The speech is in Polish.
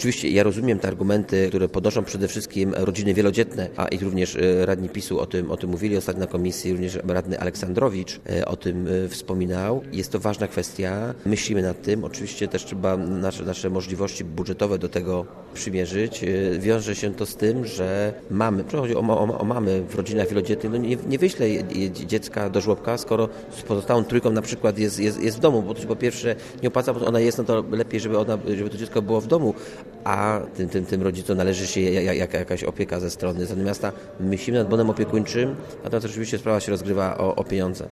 Oczywiście ja rozumiem te argumenty, które podnoszą przede wszystkim rodziny wielodzietne, a i również radni PiS-u o tym mówili ostatnio na komisji, również radny Aleksandrowicz o tym wspominał. Jest to ważna kwestia. Myślimy nad tym. Oczywiście też trzeba nasze możliwości budżetowe do tego przymierzyć. Wiąże się to z tym, że mamy, chodzi o mamy w rodzinach wielodzietnych, nie wyśle dziecka do żłobka, skoro z pozostałą trójką na przykład jest w domu, bo to się po pierwsze nie opłaca, bo ona jest, no to lepiej, żeby to dziecko było w domu, a tym rodzicom należy się jakaś opieka ze strony miasta. Myślimy nad bonem opiekuńczym, natomiast oczywiście sprawa się rozgrywa o pieniądze.